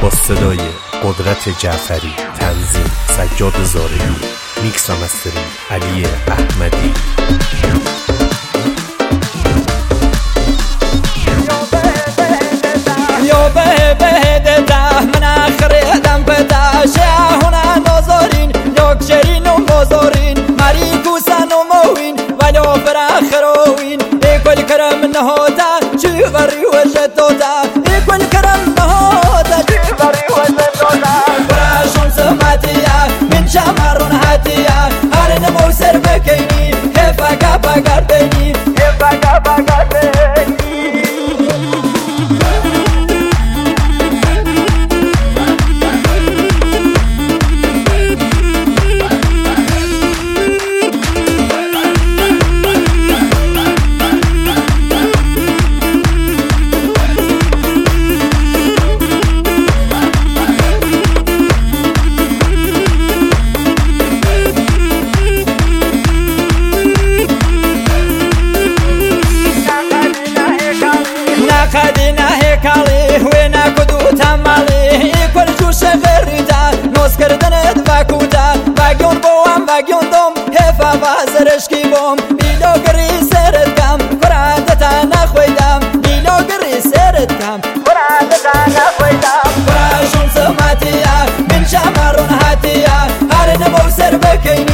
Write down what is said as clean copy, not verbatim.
با صدای قدرت جعفری، تنظیم سجاد زارعی، میکس و مسترینگ علی احمدی. یا به من آخر دم پدا شهونا نازارین یک شرین و بازارین مری کوسن و موین ولو فراخروین کل کرم نهادا چی بری وجدودا کل کرم نهادا چی بری وجدودا براشون سماتیا من شمارون هاتیا هر نمو سر بکنی هفاقا بگردنی هفاقا بگردنی. خدينا هيكالي وينا كدو تمالي كل جوش غريدا نوس كردن باكودا باقيون بوام باقيون دوم هفا بازرش كي بوم بيلو قري سرد كام قرادتا نخويدام بيلو قري سرد كام قرادتا نخويدام براشون سماتيا من شمارون هاتيا هارن موسر بكيني